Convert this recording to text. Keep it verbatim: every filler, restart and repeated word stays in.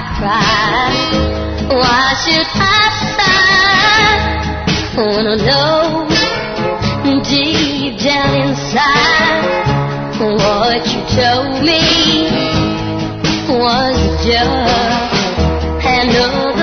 cry? Why should I sigh? Wanna know deep down inside what you told me was just another